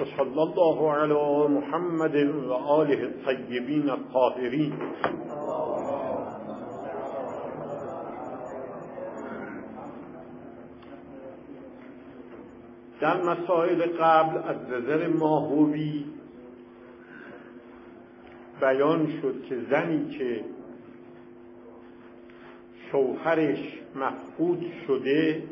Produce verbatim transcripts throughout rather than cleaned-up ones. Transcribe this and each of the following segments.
و صلی الله علی محمد و آله الطیبین الطاهرین. در مسائل قبل از نظر ماهوی بیان شد که زنی که شوهرش مفقود شده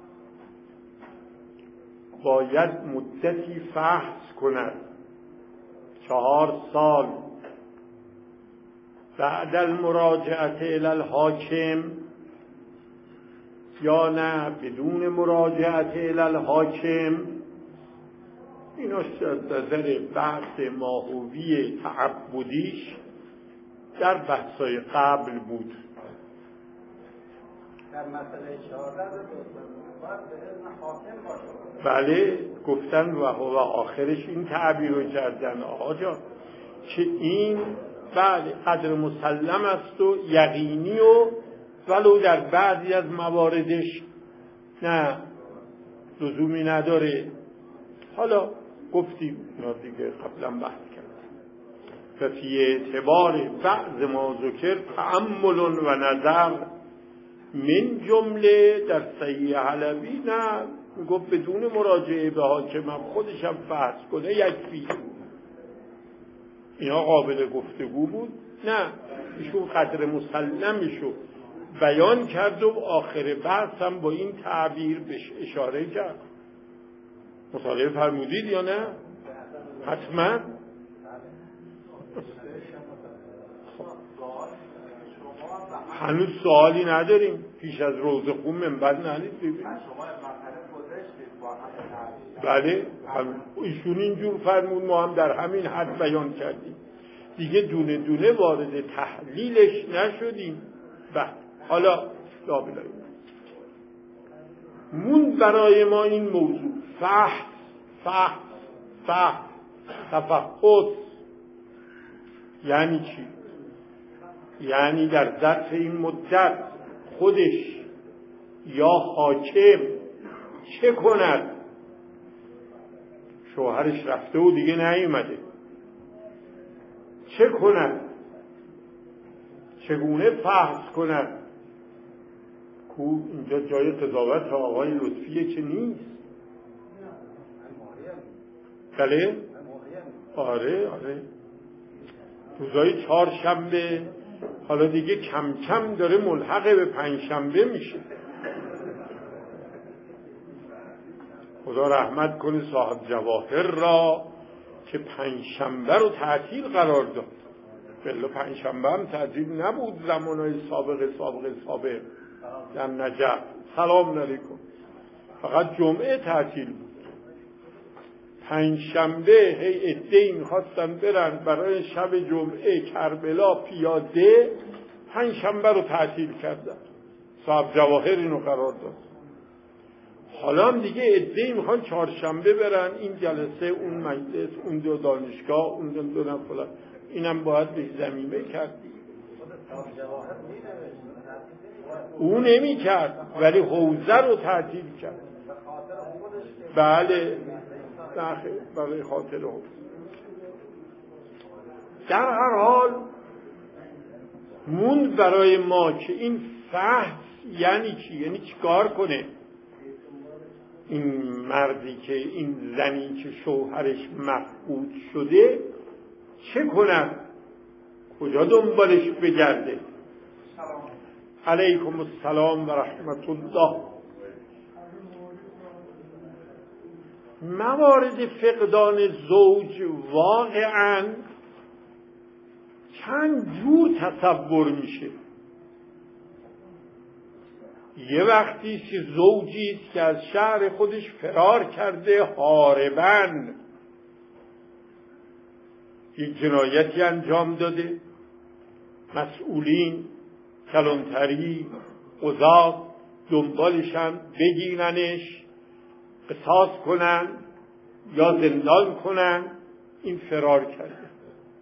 باید مدتی فحص کند، چهار سال بعد المراجعه الی الحاکم یا نه بدون مراجعه الی الحاکم. اینا از نظر بحث ماهوی تعبدیش در بحثای قبل بود. در مسئله شهادت باید به اذن حاکم باشه. بله گفتن و و آخرش این تعبیر رو کردن آقا جان که این بله قدر مسلم است و یقینی و ولو در بعضی از مواردش نه لزومی نداره. حالا گفتیم اینا دیگه قبلا بحث کردیم. ففی اعتبار بعض ما ذکر تأمل و نظر من جمله در صحیح حلبی نه گفت بدون مراجعه به حاکم خودشم فحص کنه یکفی. اینا قابل گفتگو بود. نه ایشون قدر مسلمشو بیان کرد و آخر بحث هم با این تعبیر بهش اشاره کرد. مطالعه فرمودید یا نه؟ حتما. هنوز سوالی نداریم پیش از روزه خون منبر نهید ببینید. بله ایشون اینجور فرمود ما هم در همین حد بیان کردیم دیگه، دونه دونه وارد تحلیلش نشدیم. بله حالا لابلای مون برای ما این موضوع فحص فحص فحص تفحص یعنی چی؟ یعنی در ظرف این مدت خودش یا حاکم چه کند؟ شوهرش رفته و دیگه نیومده، چه کند؟ چگونه فحص کند؟ کو اینجا جای قضاوت آقای لطفیه که نیست. بله؟ آره آره روزای چهارشنبه حالا دیگه کم کم داره ملحق به پنجشنبه میشه. خدا رحمت کنه صاحب جواهر را که پنجشنبه رو تعطیل قرار داد. بله پنجشنبه هم تعطیل نبود زمانهای سابق سابق سابق در نجف. سلام علیکم. فقط جمعه تعطیل بود. پنجشنبه هی عده‌ای می‌خواستن برن برای شب جمعه کربلا پیاده، پنجشنبه رو تعطیل کردن. صاحب جواهر اینو قرار داد. حالا هم دیگه عده‌ای میخوان چهارشنبه برن این جلسه اون مجلس اون دو دانشگاه اون دو دو فلان. اینم باید به زمینه کردی. او نمی کرد ولی حوزه رو تعطیل کرد. بله برای خاطر حوزه. در هر حال موند برای ما که این فحص یعنی چی؟ یعنی چی کار کنه این مردی که این زنی که شوهرش مفقود شده چه کند؟ کجا دنبالش بگرده؟ علیکم السلام و رحمت الله. موارد فقدان زوج واقعاً چند جور تصور میشه. یه وقتی که زوجی است که از شهر خودش فرار کرده هاربن، یک جنایتی انجام داده، مسئولین کلانتری قضات دنبالشن بگیرنش قصاص کنن یا زندان کنن، این فرار کرده.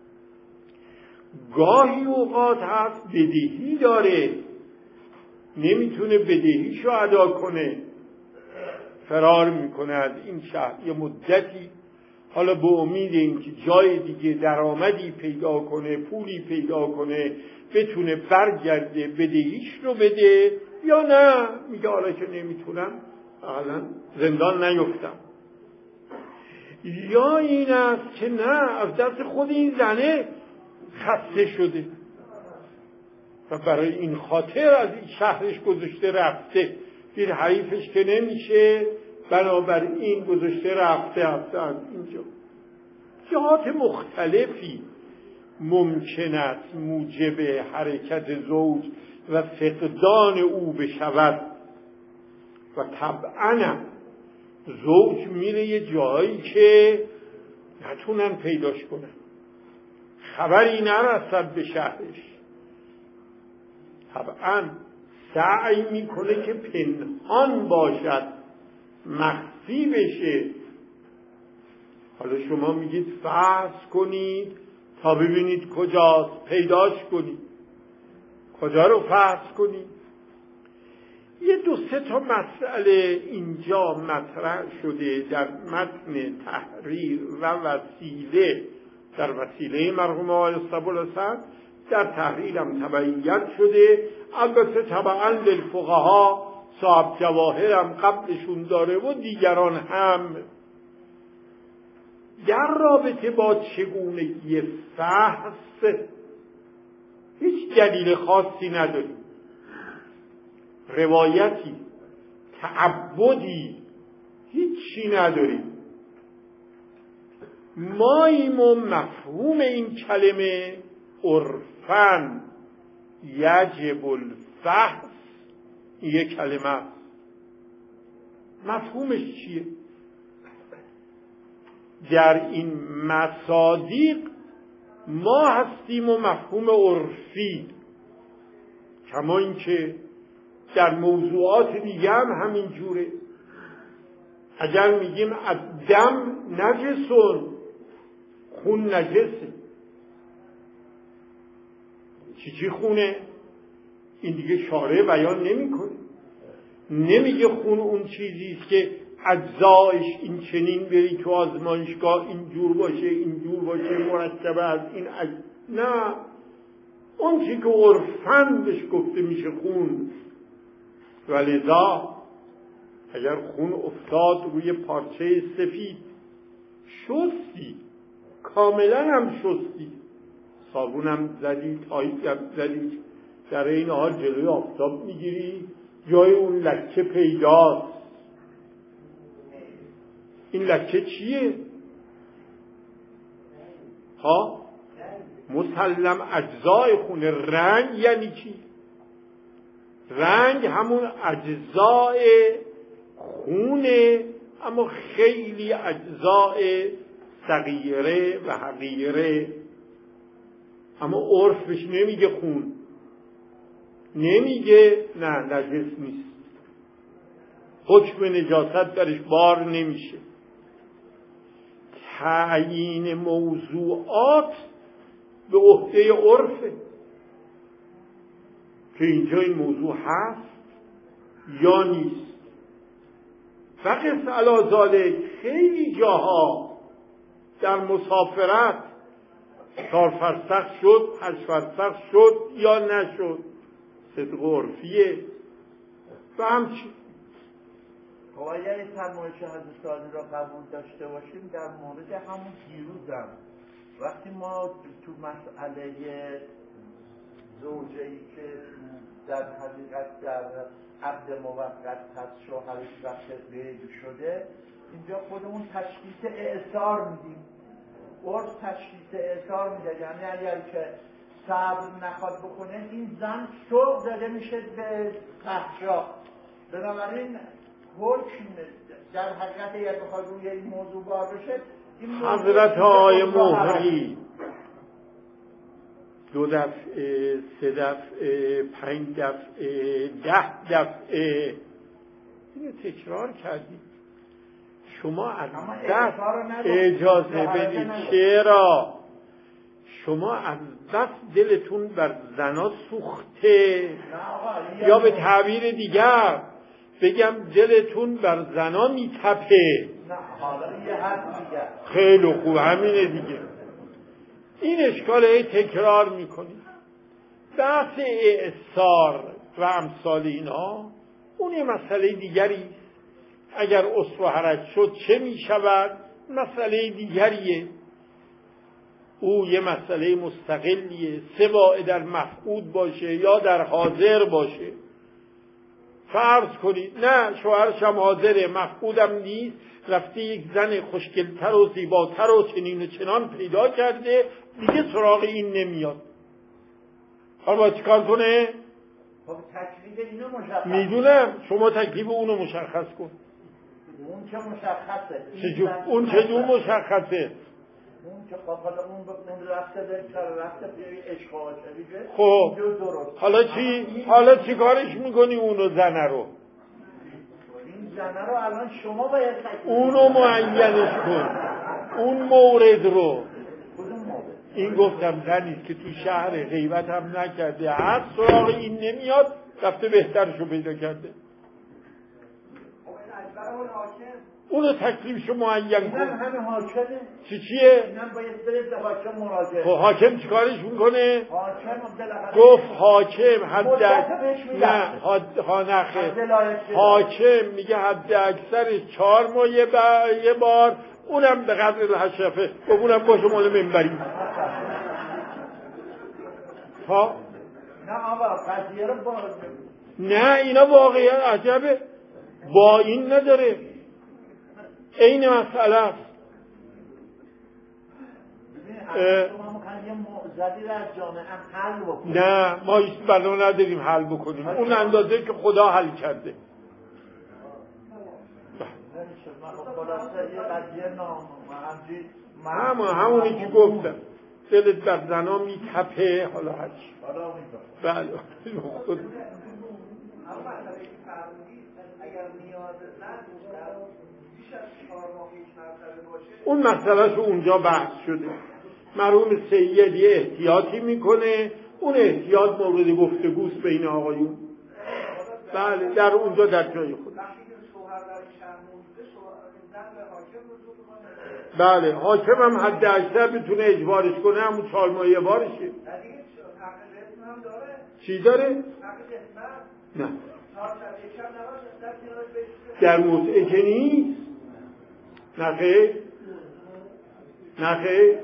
گاهی اوقات هست بدهی داره نمیتونه بدهیشو ادا کنه، فرار میکنه از این شهر یه مدتی. حالا به امید اینکه جای دیگه درآمدی پیدا کنه، پولی پیدا کنه، بتونه برگرده بدهیش رو بده، یا نه میگه حالا که نمیتونم حالا زندان نیفتم. یا این است که نه، از دست خود این زنه خسته شده و برای این خاطر از این شهرش گذاشته رفته، دید حریفش که نمیشه، بنابراین گذاشته رفته رفته از اینجا. جهات مختلفی ممکن است موجب حرکت زوج و فقدان او بشود و طبعاً زوج میره یه جایی که نتونن پیداش کنن، خبری نرسد به شهرش، طبعاً سعی میکنه که پنهان باشد، مخفی بشه. حالا شما میگید فرض کنید تا ببینید کجاست، پیداش کنید. کجا رو فرض کنید؟ یه دو سه تا مسئله اینجا مطرح شده در متن تحریر و وسیله، در وسیله مرحوم آقای صبورالحسن، در تحریر هم تبعیت شده. البته طبعا للفقها صاحب جواهر هم قبلشون داره و دیگران هم. در رابطه با چگونگی فحص هیچ دلیل خاصی نداریم، روایتی، تعبدی، هیچی نداریم. ماییم و مفهوم این کلمه عرفاً یجب الفحص یک کلمه است. مفهومش چیه؟ در این مصادیق ما هستیم و مفهوم عرفی، کما اینکه در موضوعات دیگه هم همین جوره. اگر میگیم الدم نجسون، خون نجسه، چی چی خونه؟ این دیگه شارع بیان نمی کنه، نمیگه خون اون چیزیست که اجزایش این چنین بری تو آزمایشگاه این جور باشه، این جور باشه، مرتبه از این اج... نه، اون چی که عرفاً بهش گفته میشه خون. ولذا اگر خون افتاد روی پارچه سفید، شستی، کاملا هم شستی، صابونم زدی، تایید زدی، در این حال جلوی آفتاب میگیری، جای اون لکه پیداست. این لکه چیه؟ ها؟ مسلم اجزای خونه. رنگ یعنی چی؟ رنگ همون اجزای خونه، اما خیلی اجزای صغیره و حقیره. اما عرف بهش نمیگه خون، نمیگه نه نجس نیست، حکم نجاست درش بار نمیشه. تعیین موضوعات به عهده عرفه که اینجا این موضوع هست یا نیست. فقط علی ذالک خیلی جاها در مسافرت چهار فرسخ شد، هشت فرسخ شد یا نشد، صدق عرفیه. و همچین اگر فرمایش حضرت سالی را قبول داشته باشیم، در مورد همون دیروزم وقتی ما تو مسئله زوجه‌ای که در حقیقت در عقد موقت هست، شوهرش وقت غیب شده، اینجا خودمون تشخیص اعصار میدیم. عرف تشخیص اعصار میده، یعنی اگر که صبر نخواد بکنه این زن سوق داده میشه به فحشا. بنابراین حکم در حقیقت اگر بخواد روی این موضوع بار بشه، این حضرت های مهری دو دفعه، سه دفعه، پنج دفعه، ده دفعه اینو تکرار کردید. شما از دست اجازه بدید. چرا؟ شما از دست دلتون بر زنا سوخته، یا به تعبیر دیگر بگم دلتون بر زنا میتپه. نه حالا یه حرف دیگه. خیلی خوب، همینه دیگه. این اشکال هی تکرار میکنیم. بحث اعصار و امثال اینا اون یه مسئله دیگری است. اگر اصل و حرج شد چه میشود؟ مسئله دیگریه. او یه مسئله مستقلیه، سواء در مفقود باشه یا در حاضر باشه. فرض کنید نه شوهرش هم حاضره، مفقودم نیست، رفته یک زن خوشگلتر و زیباتر و چنین و چنان پیدا کرده، دیگه سراغ این نمیاد. حالا باید چیکار کنه؟ خب تکلیف اینو مشخص. میدونم، شما تکلیف اونو مشخص کن. اون که مشخصه. چجور اون چجور مشخصه؟ اون که حالا اون به اون رفته به کار رفته به عشق و عاشقیه. خب حالا چی حالا چی کارش میکنی اونو زنه رو؟ این زنه رو الان شما باید تکلیف اونو معینش کن، اون مورد رو. کدوم مورد؟ این گفتم زنیست که تو شهر غیبت هم نکرده، هر سراغ این نمیاد، رفته بهترشو پیدا کرده. اونو تکلیفشو معین کن. اینم همه حاکمه. چی چیه؟ اینم باید برید به حاکم مراجعه. خب حاکم چیکارش میکنه؟ حاکم بالاخره گفت حاکم حد نه حد نخه حاکم میگه حد اکثر چهار ماه یه, یه بار، اونم به قدر الحشفه، و اونم باشه مال منبری. ها نه آقا قضیه رو با نه اینا واقعا عجبه، با این نداره، این مسئله است. شما میخواید یه معضلی رو از جامعه حل بکنید. نه ما هیچ بنا نداریم حل بکنیم، اون اندازه که خدا حل کرده. همون همونی که گفتم، دلت بر زنا میتپه. حالا هرچی بله خود اگر نیاز زن بیش از چهار ماه یک مرتبه باشه، اون مسئله شو اونجا بحث شده. مرحوم سید یه احتیاطی میکنه، اون احتیاط مورد گفتگوست بین آقایون. بله در اونجا در جای خود. بله حاکم هم حد اکثر بتونه اجبارش کنه، همون چهار ماه یه بارشه. چی داره؟ نه در متعه که نیست. نخیر نخیر.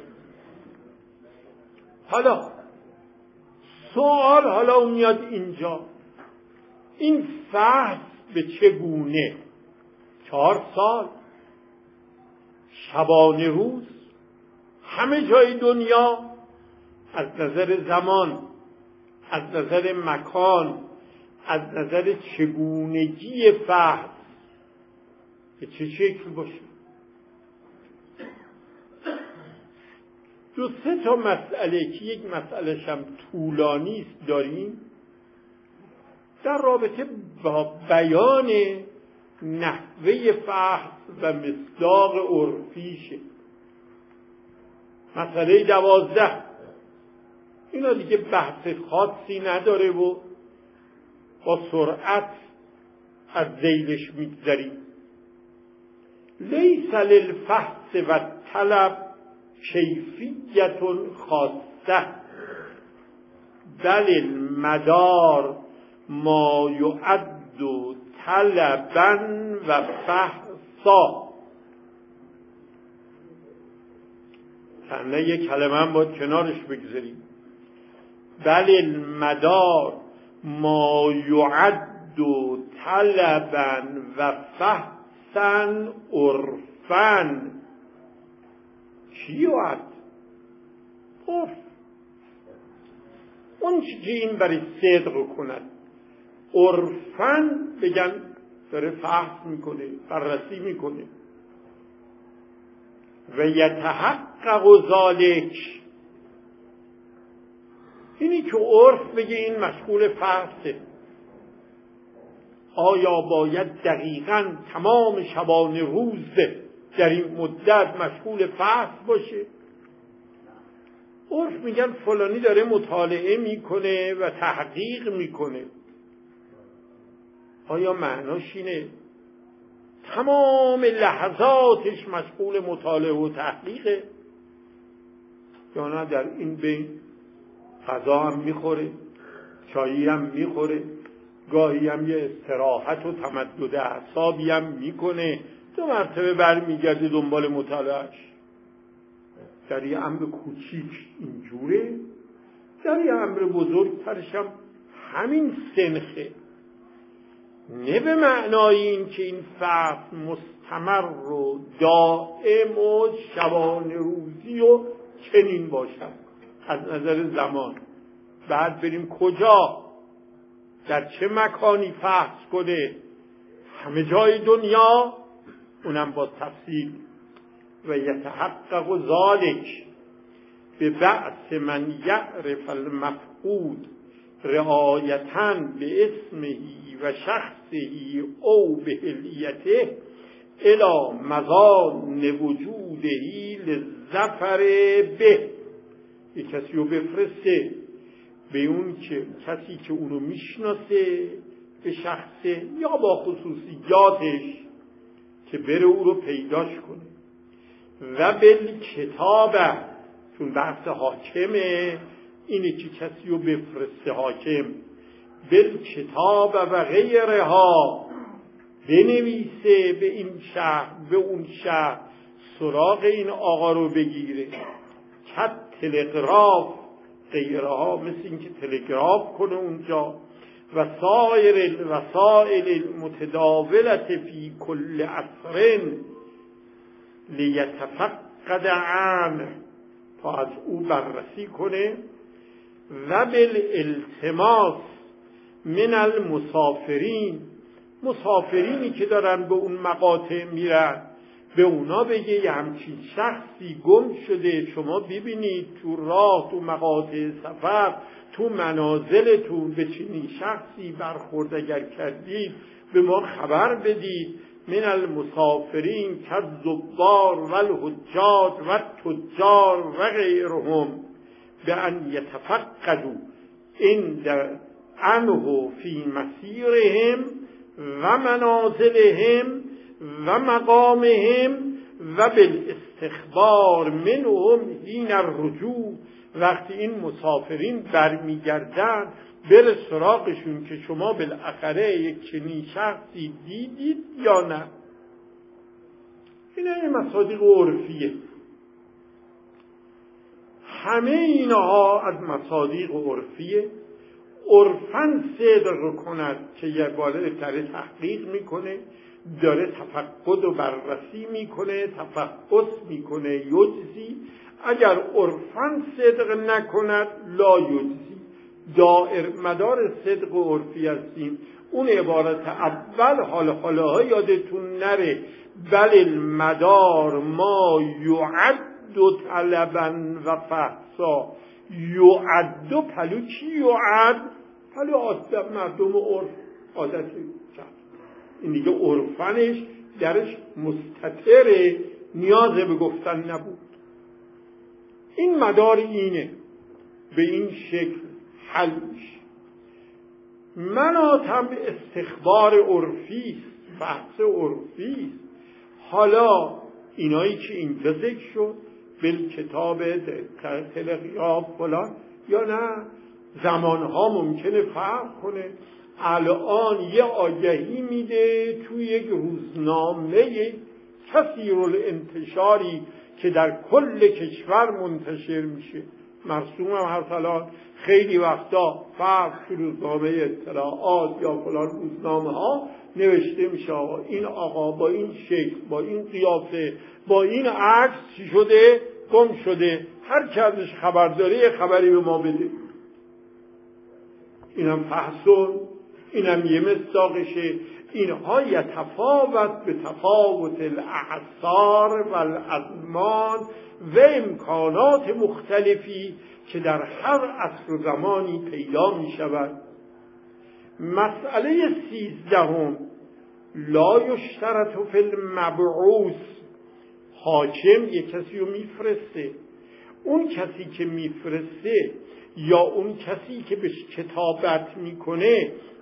حالا سوال حالا اون میاد اینجا، این فحص به چگونه؟ چهار سال شبانه روز همه جای دنیا، از نظر زمان، از نظر مکان، از نظر چگونگی فحص به چه شکل باشه. دو سه تا مسئله که یک مسئله هم طولانی است داریم در رابطه با بیان نحوه فحص و مصداق عرفیشه. مسئله دوازده اینا دیگه بحث خاصی نداره و با سرعت از ذیلش میگذریم. لیس للفحص و طلب کیفیت خاصه بل المدار ما یعد طلبا و فحصا. کنه یک کلمه هم باید کنارش بگذاریم. بل المدار ما یعد طلبا و فحصا عرفا. چی یعد؟ عرف. اون چی که این برای صدق کند عرفاً بگن داره فحص میکنه، بررسی میکنه. و یتحقق ذالک، اینی که عرف بگه این مشغول فحصه. آیا باید دقیقاً تمام شبانه روز در این مدت مشغول فحص باشه؟ عرف میگن فلانی داره مطالعه میکنه و تحقیق میکنه. آیا معناش اینه تمام لحظاتش مشغول مطالعه و تحقیقه، یا نه در این بین غذا هم میخوره، چایی هم میخوره، گاهی هم یه استراحت و تمدد اعصابی هم میکنه، دو مرتبه برمیگرده دنبال مطالعهش. در یه امر کوچیک اینجوره، در یه امر بزرگترش هم همین سنخه. نه به معنای این که این فصل مستمر و دائم و شبانه روزی و چنین باشد از نظر زمان. بعد بریم کجا، در چه مکانی فحص کنه، همه جای دنیا، اونم با تفصیل. و یتحقق ذالک به بعث من یعرف المفقود رعایتاً به اسمه و شخصه او به هلیته الی مظان وجوده للظفر به. یک کسی رو بفرسته به اون که کسی که اونو میشناسه به شخصه یا با خصوصیاتش که بره او رو پیداش کنه. و بل کتابه، چون بحث حاکمه اینه که کسی رو بفرسته حاکم، بل کتاب و غیرها بنویسه به این شهر به اون شهر، سراغ این آقا رو بگیره. کت تلگراف غیرها، مثل این که تلگراف کنه اونجا. و سایر الوسائل المتداولت فی کل عصر لیتفقد عنه، تا از او بررسی کنه. و بالالتماس من المسافرین، مسافرینی که دارن به اون مقاطع میرن به اونا بگه یه همچین شخصی گم شده، شما ببینید تو راه، تو مقاطع سفر، تو منازلتون به چنین شخصی برخورد اگر کردید به ما خبر بدید. من المسافرین کالزوار و الحجاج و التجار و غیرهم به ان یتفقدوا عند عنه فی مسیرهم و منازلهم و مقامهم و بالاستخبار منهم حین الرجوع. وقتی این مسافرین برمیگردن بر سراغشون که شما بالاخره یک چنین شخصی دیدید یا نه. این مصادیق عرفیه، همه اینها از مصادیق عرفیه. عرفاً صدق کند که یه بالغ داره تحقیق میکنه، داره تفقد و بررسی میکنه، تفحص میکنه، یجزی. اگر عرفاً صدق نکند لا یجزی. دائر مدار صدق و عرفی هستیم. اون عبارت اول حال حالاها یادتون نره، بل المدار ما یعد طلبا و فحصا. یعد پلو چی یعد؟ پلو آدم مردم عرف عادت کرد. این دیگه عرفنش درش مستتره، نیاز به گفتن نبود. این مدار اینه، به این شکل حل میشه. مناطم استخبار عرفی است، بحث عرفی است. حالا اینایی که اینجا ذکر شد بل کتاب تلگراف فلان یا نه، زمانها ممکنه فرق کنه. الان یه آگهی میده توی یک روزنامه کثیر الانتشاری که در کل کشور منتشر میشه، مرسوم هم هر سالان خیلی وقتا فرق تو روزنامه اطلاعات یا فلان روزنامه ها نوشته میشه این آقا با این شکل، با این قیافه، با این عکس چی شده؟ گم شده. هر کی ازش خبر داره یه خبری به ما بده. اینم فحصون، اینم یه مصداقشه. اینها یتفاوت به تفاوت الاعصار و الازمان و امکانات مختلفی که در هر عصر و زمانی پیدا می شود. مسئله سیزدهم، لا یشترط فی المبعوث. حاکم یک کسی رو میفرسته، اون کسی که میفرسته یا اون کسی که بهش کتابت میکنه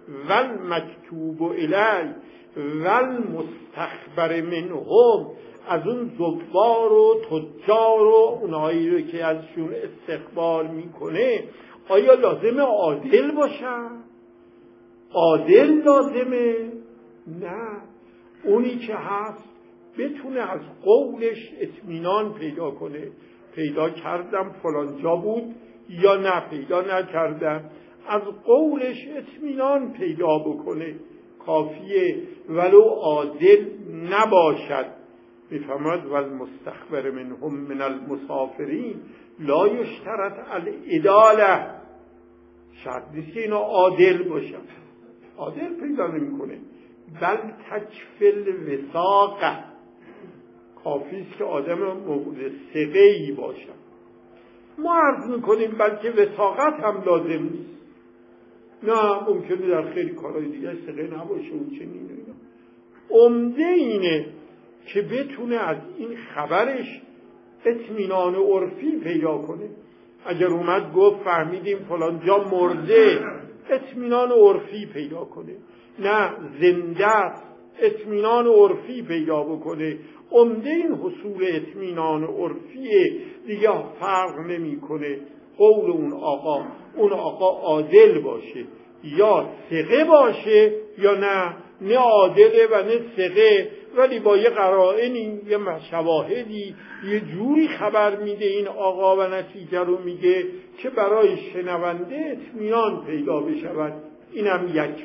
ول مکتوب الی ول مستخبر منهم، از اون زوار و تجار و اونایی رو که ازشون استقبال میکنه، آیا لازمه عادل باشن؟ عادل لازمه؟ نه، اونی که هست بتونه از قولش اطمینان پیدا کنه. پیدا کردم فلان جا بود یا نه پیدا نکردم، از قولش اطمینان پیدا بکنه. کافیه ولو عادل نباشد. میفهمد والمستخبر منهم من المسافرین لا یشترط العداله، شرط نیست که اینا عادل باشن، عادل پیدا نمی کنه. بل تکفل وثاقه، کافیست که آدم مورد ثقه‌ای باشن. ما عرض میکنیم بلکه وثاقت هم لازم نیست. نه، ممکنه در خیلی کارهای دیگه ثقه نباشه و چنین اینا. عمده اینه که بتونه از این خبرش اطمینان عرفی پیدا کنه. اگر اومد گفت فهمیدیم فلان جا مرده، اطمینان عرفی پیدا کنه. نه زنده، اطمینان عرفی پیدا بکنه. عمده این حصول اطمینان عرفیه، دیگه فرق نمیکنه قول اون آقا، اون آقا عادل باشه یا ثقه باشه یا نه، نه عادله و نه ثقه، ولی با یه قرائنی، یه شواهدی، یه جوری خبر میده این آقا و نتیجه رو میگه که برای شنونده اطمینان پیدا بشود. اینم یکفی.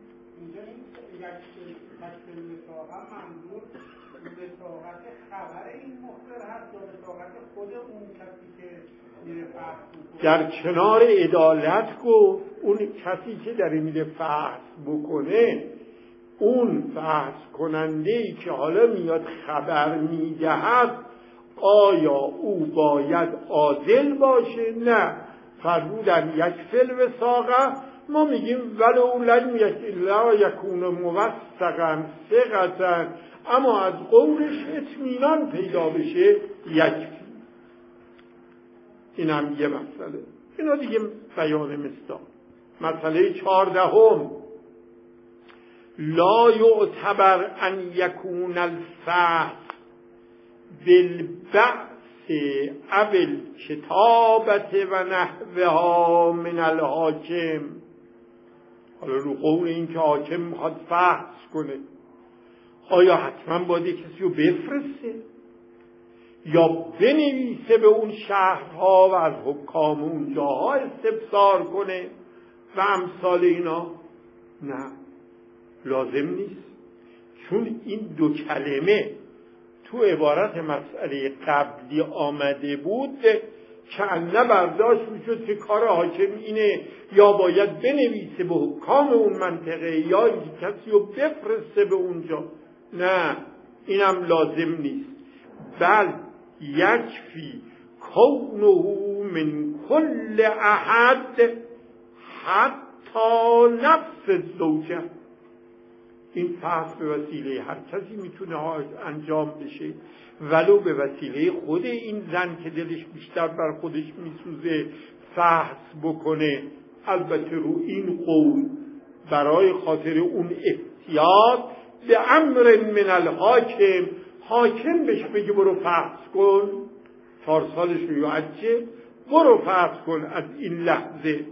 در کنار عدالت گفت اون کسی که در میره فحص بکنه، اون فحص کننده‌ای که حالا میاد خبر میدهد، آیا او باید عادل باشه؟ نه، فرمودن یک فل وثاقه. ما میگیم ولو لن لا یکون موثقا ثقة، اما از قولش اطمینان پیدا بشه یکفی. این هم یه مسئله. اینا دیگه بیان مصداق. مسئله چهاردهم، لا یعتبر ان یکون الفحص بالبعث او الکتابت و نحوها من الحاکم. حالا رو قول این که حاکم میخواد فحص کنه، آیا حتما باید کسی رو بفرسته یا بنویسه به اون شهرها و از حکام اون جاها استفسار کنه و امثال اینا؟ نه، لازم نیست. چون این دو کلمه تو عبارت مسئله قبلی آمده بود که انه برداشت میشد که کار حاکم اینه یا باید بنویسه به حکام اون منطقه یا کسی رو بفرسته به اونجا. نه، اینم لازم نیست. بل یکفی کونه من کل احد حتی نفس زوجه. این فحص به وسیله هر کسی میتونه انجام بشه، ولو به وسیله خود این زن که دلش بیشتر بر خودش میسوزه فحص بکنه. البته رو این قول برای خاطر اون احتیاط به امر من الحاکم، حاکم بهش بگه برو فحص کن، چهار سالش رو یعجه، برو فحص کن از این لحظه.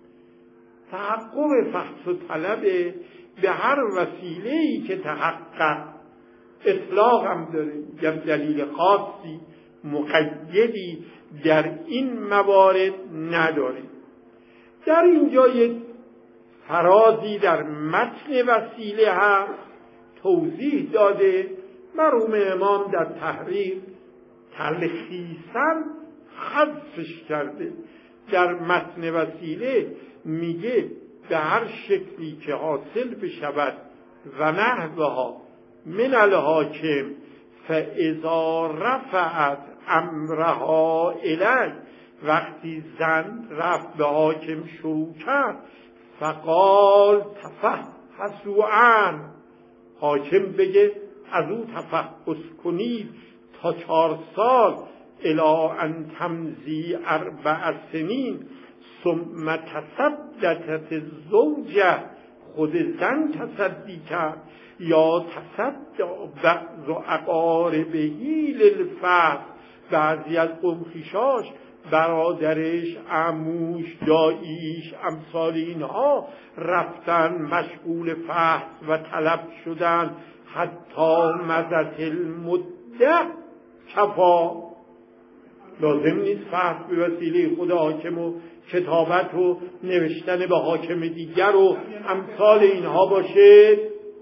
تحقق فحص و طلبه به هر وسیله‌ای که تحقق. اطلاق هم داره، یا دلیل خاصی مقیدی در این موارد نداره. در اینجا یک فرازی در متن وسیله هست توضیح داده، مرحوم امام در تحریر تلخیصاً حذفش کرده. در متن وسیله میگه به هر شکلی که حاصل بشود و نحوها من الحاکم فاذا رفعت امرها الی، وقتی زن رفت به حاکم شروع کرد، فقال تفحصوا عنه، حاکم بگه از او تفحص کنید تا چهار سال، الی ان تمضی اربع سنین ثم تصدقت الزوجه خود زن تصدی کرد یا تصدی بعض و اقاربهی للفحص، بعضی از قوم خویشاش، برادرش، عموش، داییش، امثال اینها رفتن مشغول فحص و طلب شدن حتی مدت المده کفا. لازم نیست فحص به وسیله خود حاکم و کتابت و نوشتن به حاکم دیگر و امثال اینها باشه.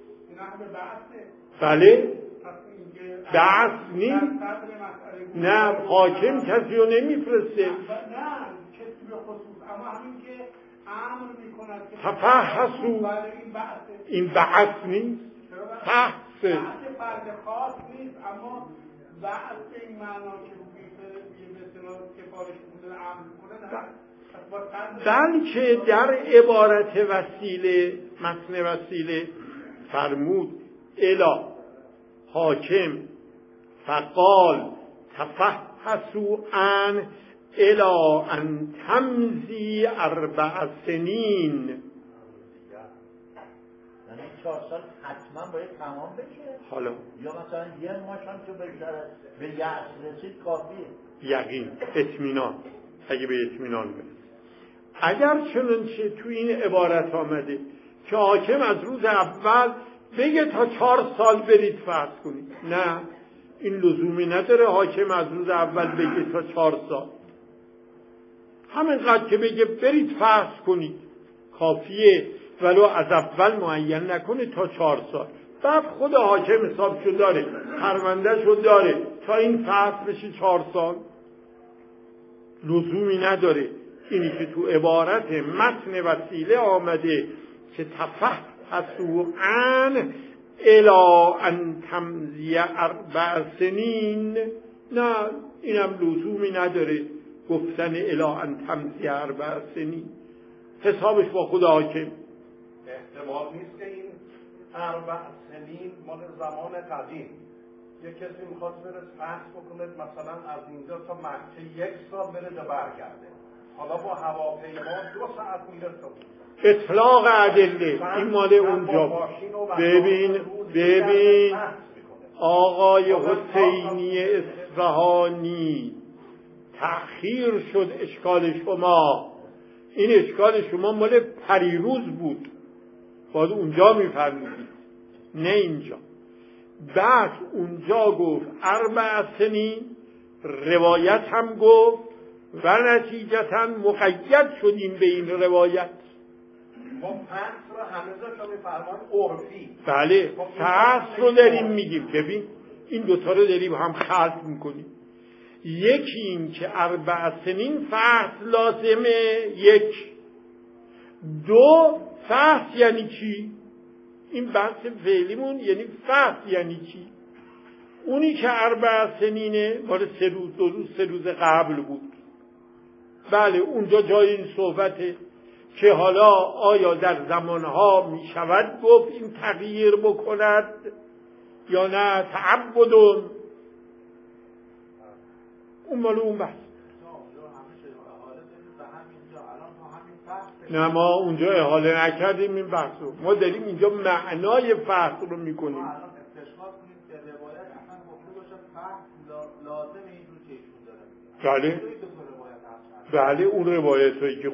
بله بعث نیست. نه حاکم کسی رو نمیفرسته. نه کسی به خصوص، اما همین که امر میکند که تفحصو، این بعث نیست، فحص بعث فرد خاص نیست، اما بعث به این معنا که به اصطلاح سفارش بوده امر کنه، بلکه در عبارت وسیله، متن وسیله فرمود الا حاکم فقال تفحصوا عن الا ان تمضی اربع سنین. یعنی چهار سال حتما باید تمام بشه. حالا یا مثلا یه ماشان که به یأس رسید کافیه. یقین، اطمینان، اگه به اطمینان برسه. اگر چنانچه تو این عبارت آمده که حاکم از روز اول بگه تا چهار سال برید فرض کنید، نه این لزومی نداره حاکم از روز اول بگه تا چهار سال، همینقدر که بگه برید فرض کنید کافیه، ولو از اول معین نکنه تا چهار سال. بعد خود حاکم حسابشو داره، پروندهشو داره، تا این فرض بشه چهار سال لزومی نداره. اینی که تو عبارت متن وسیله آمده که تفحصوا عن الا ان تمضی اربع سنین، نه اینم لزومی نداره گفتن الا ان تمضی اربع سنین، حسابش با خدا حاکم. احتمال نیست که این اربع سنین مال زمان قدیم، یک کسی میخواد بره فحص بکنه مثلا از اینجا تا مکه یک سال بره تا برگرده، حالا با هواپیما دو ساعت میرسه. اطلاق ادله این مال اونجا. ببین ببین آقای حسینی اصفهانی، تأخیر شد اشکال شما، این اشکال شما مال پریروز بود، باید اونجا میفرمودید نه اینجا. بعد اونجا گفت اربع سنین، روایت هم گفت و نتیجتا مقید شدیم به این روایت. ما فحص رو همه جا شما میفرمان عرفی. بله فحص رو داریم میگیم. ببین این دوتا رو داریم هم خلط میکنیم. یکی این که اربع سنین فحص لازمه، یک. دو فحص یعنی چی؟ این بحث فعلیمون یعنی فحص یعنی چی؟ اونی که اربع سنینه مال سه روز دو روز سه روز قبل بود. بله اونجا جای این صحبته که حالا آیا در زمانها می شود گفت این تغییر بکند یا نه تعبدون، اون مال اون بحث. نه ما اونجا احاله نکردیم این بحث رو، ما داریم اینجا معنای فحص رو میکنیم. بله بله اون روایت هایی که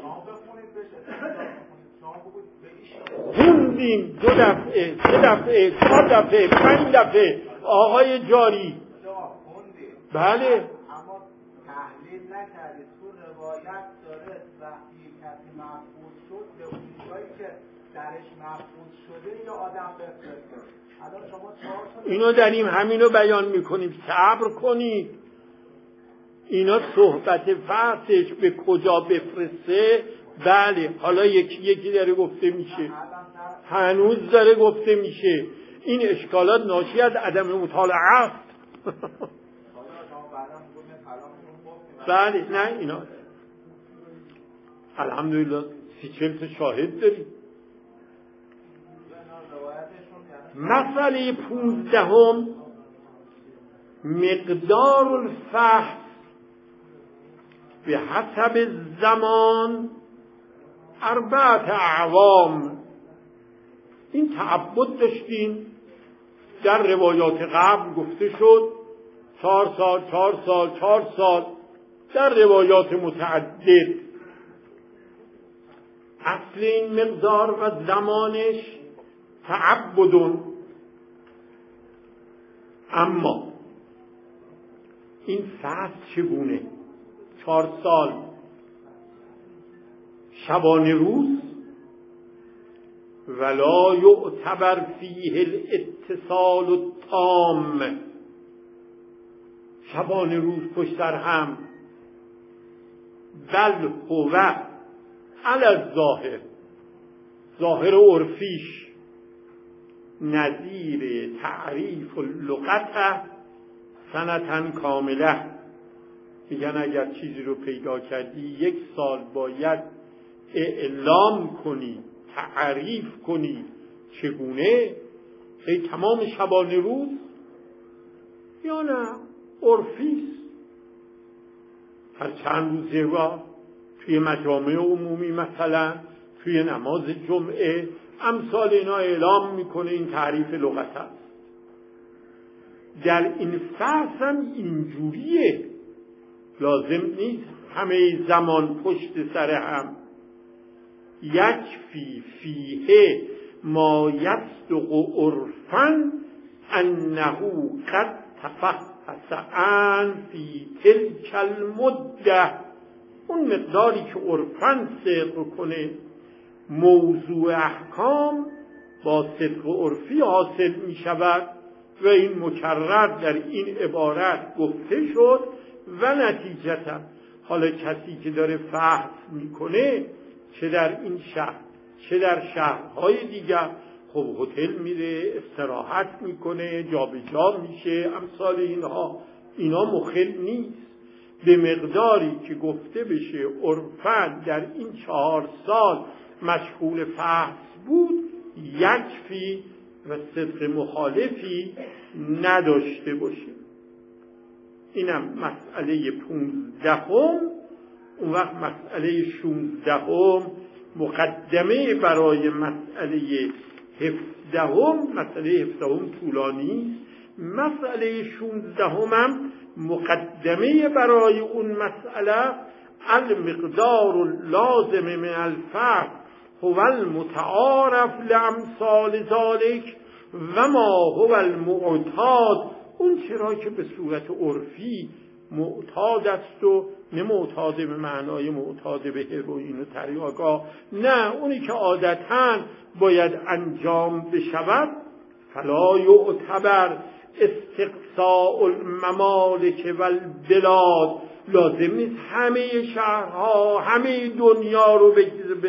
خوندیم دو دفعه سه دفعه چهار دفعه پنج دفعه آقای جاری. بله اما تحلیل نکردید تو روایت داره وقتی کسی محفوظ شد به اونجایی که درش محفوظ شده یا آدم بفرسته. الان شما چهار اینو داریم همینو بیان میکنیم، صبر کنید. اینا صحبت فحصش به کجا بفرسته. بله حالا یکی یکی داره گفته میشه، هنوز داره گفته میشه. این اشکالات ناشی از عدم مطالعه است. بله نه اینا الحمدلله سی چل تا شاهد داریم. مسئله پونزدهم مقدار الفحص به حسب زمان اربعت اعوام. این تعبد داشتیم، در روایات قبل گفته شد چهار سال چهار سال چهار سال در روایات متعدد. اصل این مقدار و زمانش تعبدون. اما این فصل چگونه؟ چهار سال شبانه روز، ولا یعتبر فیه الاتصال التام، شبانه روز پشت سر هم، بل هو علی الظاهر، ظاهر عرفیش نظیر تعریف اللغت سنتن کامله. میگن اگر چیزی رو پیدا کردی یک سال باید اعلام کنی، تعریف کنی چگونه؟ ای تمام شبانه روز یا نه عرفیست، هر چند روزه با توی مجامع عمومی مثلا توی نماز جمعه امثال اینا اعلام میکنه. این تعریف لغت است. در این فصل هم اینجوریه، لازم نیست همه زمان پشت سر هم. یکفی فیه ما یصدق عرفا انه قد تفحص عن فی تلک المده، اون مقداری که عرفا صدق کنه موضوع احکام با صدق عرفی حاصل می شود و این مکرر در این عبارت گفته شد. و نتیجتا حالا کسی که داره فحص میکنه چه در این شهر چه در شهرهای دیگر، خب هتل میره استراحت میکنه، جابجا میشه، امثال اینها، اینا مخل نیست. به مقداری که گفته بشه عرفاً در این چهار سال مشغول فحص بود یکفی و صدق مخالفی نداشته باشه. اینم مسئله پونزدهم. اون وقت مسئله شونزدهم مقدمه برای مسئله هفدهم. مسئله هفدهم طولانی، مسئله شونزدهم هم مقدمه برای اون مسئله. المقدار لازم من الفرد هو المتعارف لامثال ذلك و ما هو المعتاد، اون چرا که به صورت عرفی معتاد است و نه معتاد به معنای معتاد به هروئین و تریاکا، نه اونی که عادتاً باید انجام بشود. فلا یعتبر استقصاء الممالک و البلاد، لازم نیست همه شهرها همه دنیا رو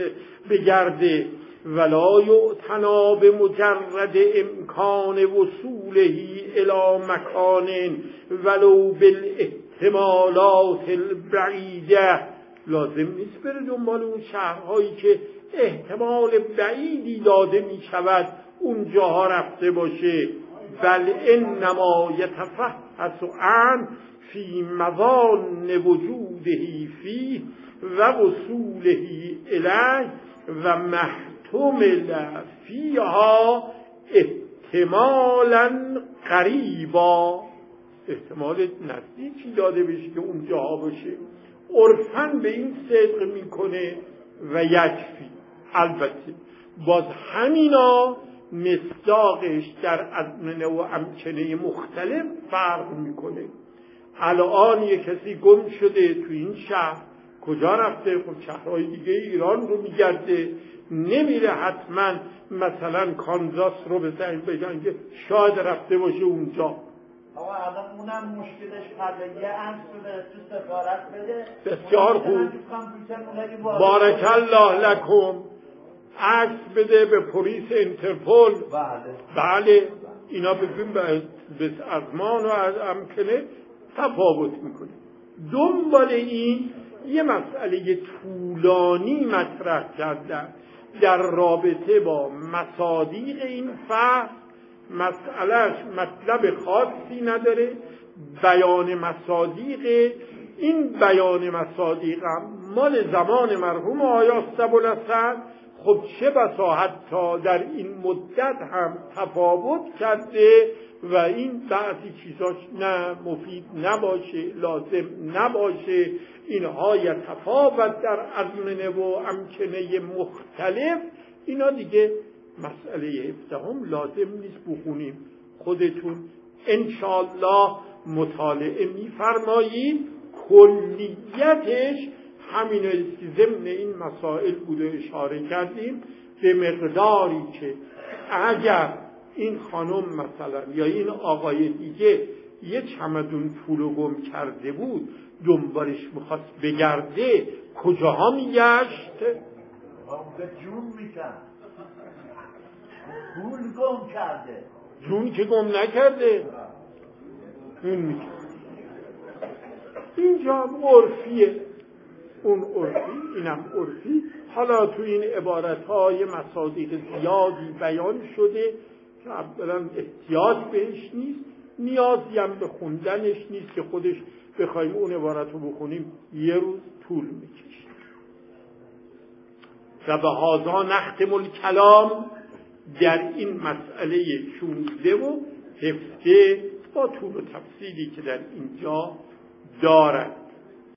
بگرده. ولا یعتنا به مجرد امکان وصولهی الی مکان ولو بالاحتمالات البعیده، لازم نیست بره دنبال اون شهرهایی که احتمال بعیدی داده می شود اونجاها رفته باشه. بل انما یتفحص عن فی مظان وجودهی فیه و وصولهی الیه و محتمل فیها احتمالا قریبا، احتمال نزدیکی داده بشه که اونجاها باشه. عرفاً به این صدق میکنه و یکفی. البته باز همینا مصداقش در ازمنه و امکنه مختلف فرق میکنه. الان یک کسی گم شده تو این شهر، کجا رفته؟ خب شهرهای دیگه ایران رو میگرده، نمیره حتما مثلا کانزاس رو بزنید بگن که شاید رفته باشه اونجا. آقا الان اونم مشکلش حله، یه عکس رو تو سفارت بده. بسیار خوب، بارک الله لکم. عکس بده به پلیس انترپول. بله بله، اینا ببین به ازمان و از امکنه تفاوت میکنه. دنبال این یه مسئله طولانی مطرح کردن در رابطه با مصادیق این فصل. مسئلهش مطلب خاصی نداره، بیان مصادیق. این بیان مصادیق هم مال زمان مرحوم آیا سبولسن خب چه بسا حتی در این مدت هم تفاوت کرده و این بعضی چیزاش نه مفید نباشه، لازم نباشه، اینها یتفاوت در ازمنه و امکنه مختلف، اینا دیگه مسئله هفدهم لازم نیست بخونیم، خودتون انشاءالله مطالعه میفرمایید. کلیتش همین است که ضمن این مسائل بوده اشاره کردیم، به مقداری که اگر این خانم مثلا یا این آقای دیگه یه چمدون پولو گم کرده بود دنبالش میخواست بگرده، کجاها میگشت؟ به جون میکن، پول گم کرده، جون که گم نکرده اون میکن. اینجا هم عرفیه، اون عرفی اینم عرفی. حالا تو این عبارتهای مصادیق زیادی بیان شده که اولا احتیاج بهش نیست، نیازی هم به خوندنش نیست که خودش بخوایم اون عبارت رو بخونیم یه روز طول میکشه. و به هذا نختم الکلام، در این مسئله شونزده و هفده با طول و تفصیلی که در اینجا دارد.